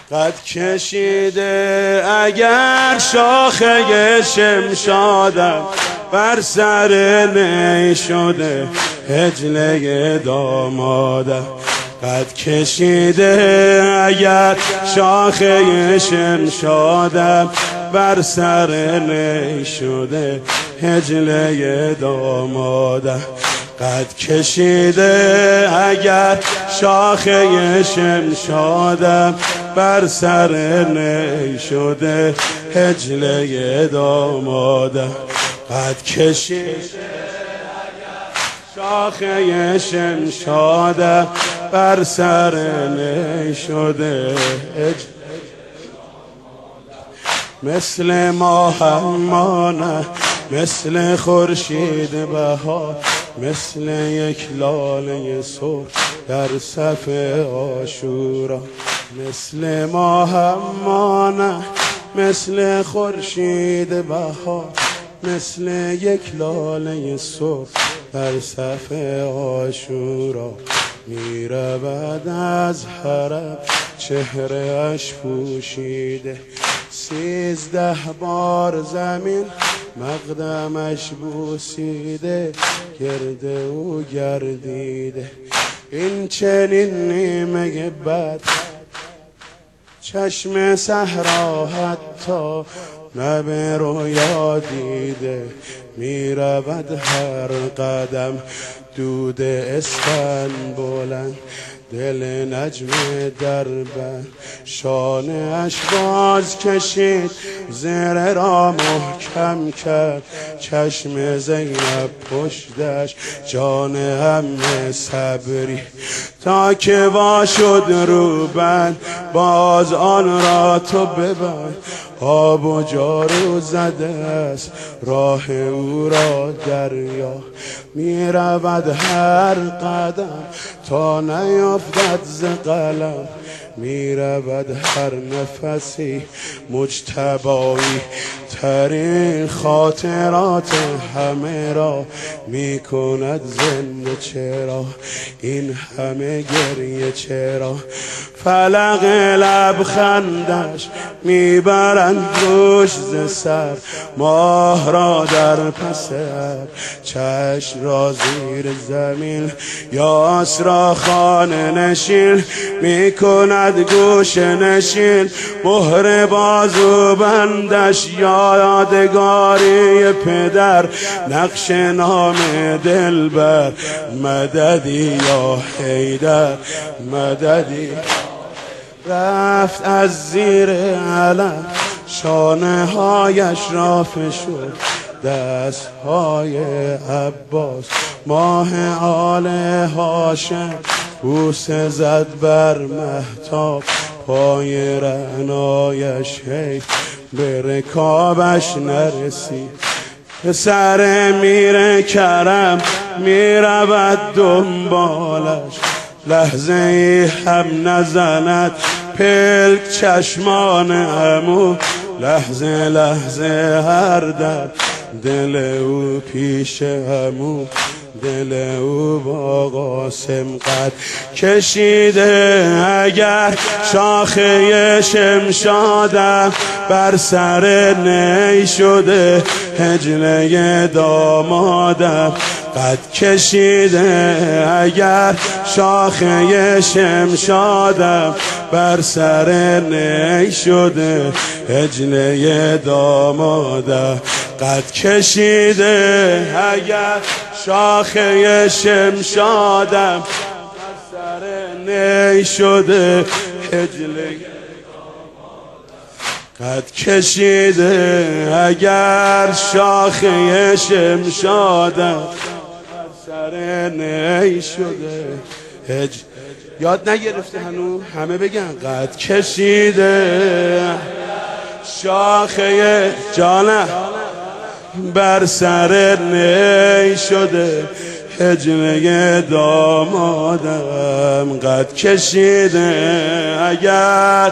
قد کشیده اگر شاخه شمشادم، بر سر نی شده حجله دامادم. قد کشیده اگر شاخه شمشادم، بر سر نی شده حجله دامادم. قد کشیده اگر شاخه شمشادم، بر سر نی شده حجله دامادم. قد کشیده شاخه شمشادم، بر سر نی شده مثل ماهمانه، مثل خورشید بهار، مثل یک لاله سرخ در صف عاشورا. مثل ماهمانه، مثل خورشید بهار، مثل یک لاله سرخ در صف عاشورا. میرود از حرم چهره اش پوشیده، 13 بار زمین مقدمش بوسیده، گرد او گردیده. این چنین نیمه بد چشم صحرا حتی نه به رویا دیده. میرود هر قدم دود اسفنبولن، دل نجم دربند شانه اش باز کشید، زره را محکم کرد چشم زینب پشتش، جان عمه صبری تا که وا شد روبند، باز آن را تو ببند. آب و جارو زده است راه او را دریا، می رود هر قدم تا نیفتد ز قلم، می رود هر نفسی مجتبایی ترین خاطرات همه را می کند زنده. چرا این همه گریه چرا؟ فلق لبخندش می برند روش ز سر، ماه را در پس ابر، چشم را زیر زمین، یاس را خانه نشین می کند گوش نشین. مهر بازو بندش یادگاری پدر، نقش نام دلبر، مددی یا حیدر مددی. رفت از زیر علم شانه هایش را فشرد، دست های عباس ماه آل هاشم، بوسه زد بر مهتاب پای رعنایش، حیف به رکابش نرسید. پسر میر کرم می رود دنبالش، لحظه ای هم نزند پلک چشمان عمو، لحظه لحظه هر در دل او پیش عمو، دل او با قاسم قد کشیده اگر شاخه شمشادم، بر سر نی شده حجله دامادم. قد کشیده اگر شاخه شمشادم، بر سر نی شده حجله دامادم. قد کشیده اگر شاخه شمشادم، بر سر نی شده حجله. قد کشیده اگر شاخه شمشادم، سر نی شده یاد نگرفته هنو؟ همه بگن قد کشیده شاخه جانه، بر سر نی شده حجله دامادم. قد کشیده اگر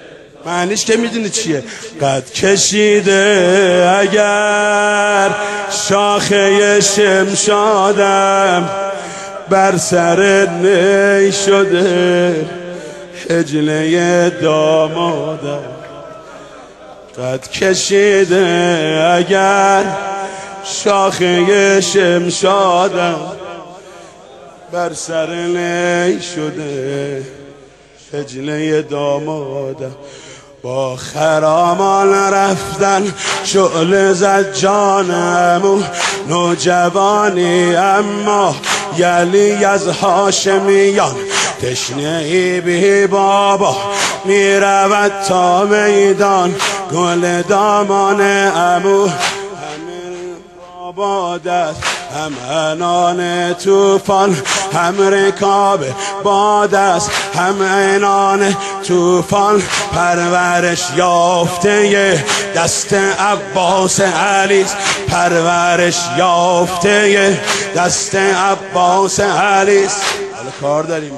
معنیش که میدونی چیه؟ قد کشیده اگر شاخه شمشادم بر سر نی شده حجله دامادم قد کشیده اگر شاخه شمشادم بر سر نی شده حجله دامادم با خرامان رفتن شعله زد جانم و نوجوانی اما یلی از هاشمیان تشنه ای بی بابا می رود تا میدان گل دامان امو بادت هم عنان توفان هم رکاب باد است هم عنان توفان پرورش یافته دست عباس علی پرورش یافته دست عباس علی کار داریم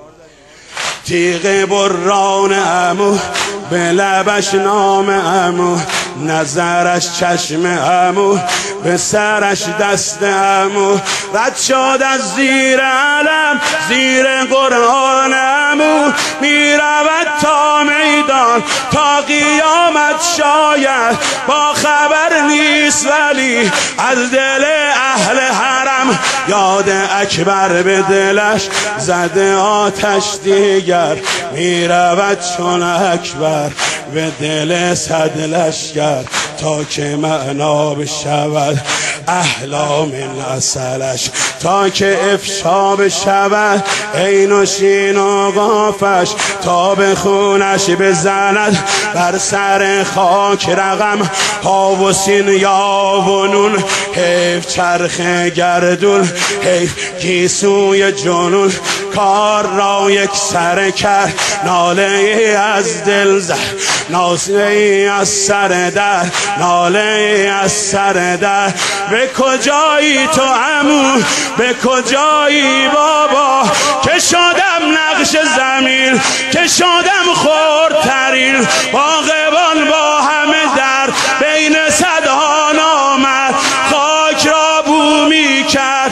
تیغ بران عمو به لبش نام عمو نظرش چشم عمو به سرش دست عمو رد شد از زیر علم زیر قرآن عمو می رود تا میدان تا قیامت شاید با خبر نیست ولی از دل اهل حرم یاد اکبر به دلش زده آتش دیگر می رود چون اکبر به دل صد لشکر تا که معنا بشود احلام اصلش تا که افشا بشود عین و شین و قافش تا به خونش بزند بر سر خاک رقم ها و سین یا و نون حیف چرخ گردون حیف گیسوی جنون کار را یک سر کرد ناله از دل زد ناله از سر در ناله از سر در به کجایی تو عمو به کجایی بابا که شدم نقش زمین که شدم خردترین باغبان با همه در بین صدها نامد خاک را بومی کرد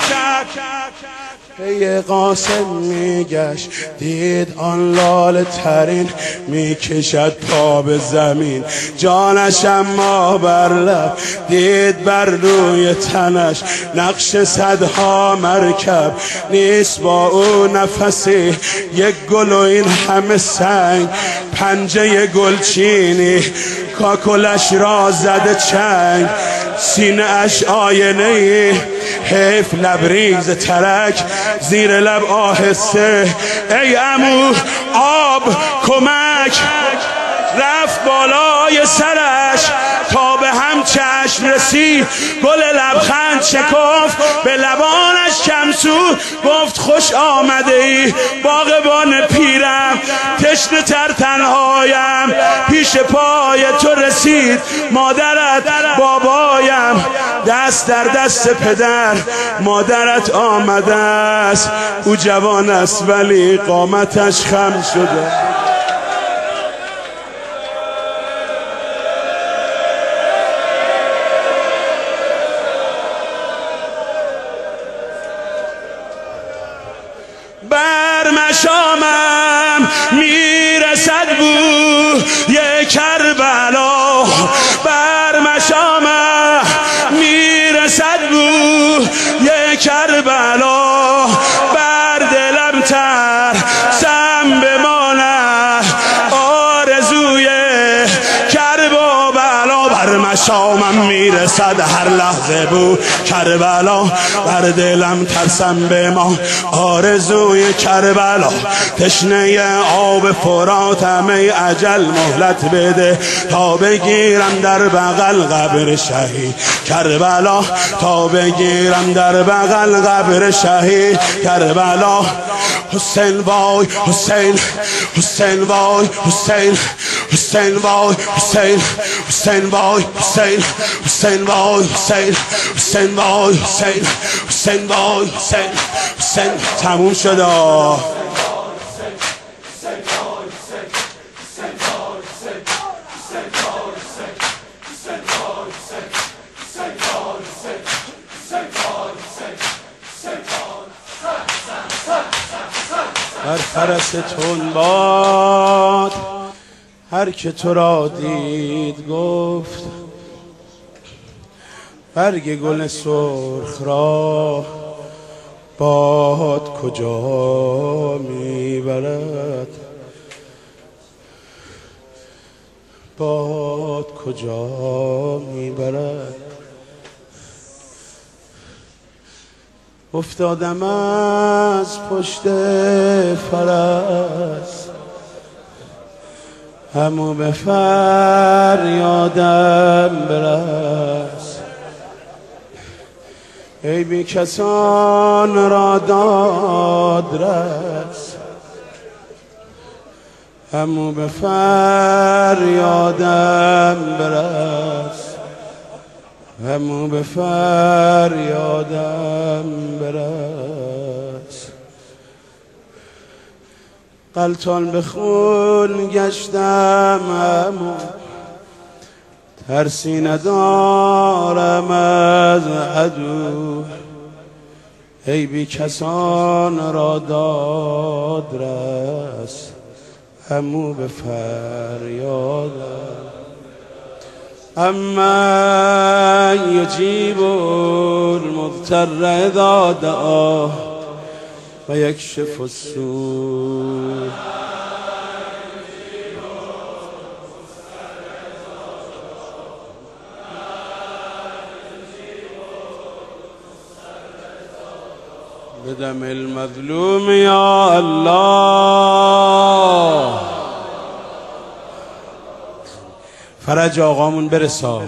پی قاسم میگشت دید آن لاله ترین میکشد پا به زمین جانش اما بر لب دید بر روی تنش نقش صدها مرکب نیست با او نفسی یک گل و این همه سنگ پنجه گلچینی کاکلش را زده چنگ سینه اش آینه حیف لبریز ترک زیر لب آهسته ای عمو آب کمک رفت بالای سرش تا به هم چشم رسید گل لبخند شکفت به لبانش کمسو گفت خوش آمده ای باغبان پیرم تشنه تر تنهایم پیش پای تو رسید مادرت بابایم دست در دست پدر مادرت آمده است او جوان است ولی قامتش خم شده بر مشامم میرسد بوی کربلا بر مشامم میرسد بوی کربلا بر دلم ترسم بماند آرزوی کرب و بلا بر مشامم میرسد هر لحظه بو کربلا بر دلم ترسم بمان آرزوی کربلا تشنه آب فراتم ای اجل مهلت بده تا بگیرم در بغل قبر شهید کربلا تا بگیرم در بغل قبر شهید کربلا حسین وای حسین حسین وای حسین حسین وای حسین حسین وای حسین حسین وای حسین حسین وای حسین حسین وای حسین حسین تموم شد بر فرس تندباد هر که تو را دید گفت برگ گل سرخ را باد کجا میبرد، باد کجا میبرد. افتادم از پشت فرس همو به فریادم برس، ای بی کسان را داد رس، همو به فریادم برس، همو به فریادم برس. غلطان به خون گشتم همو ترسی ندارم از عدو، ای بی کسان را داد رس، همو به فریادم. اما یجیب المضطر اذا دعاه و یکشف السوء. بدم المظلوم یا الله. فرج آقامون برسان،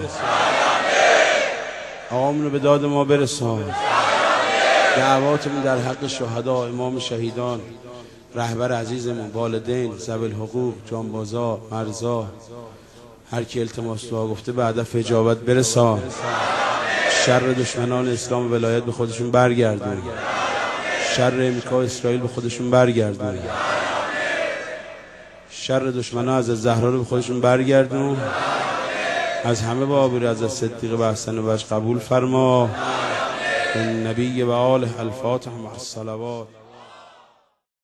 آقامون رو به داد ما برسان. دعواتمون در حق شهدا، امام شهیدان، رهبر عزیزمون، والدین، ذوی الحقوق، جانبازا، مرزا، هر کی التماس دعا گفته به هدف اجابت برسان. شر دشمنان اسلام و ولایت به خودشون برگردون، شر امریکا و اسرائیل به خودشون برگردون، شر دشمنان از زهرا رو به خودشون برگردون. از همه با آبروی از صدیق و احسن و وجه قبول فرما. النبی و آله الفاتح مع الصلوات.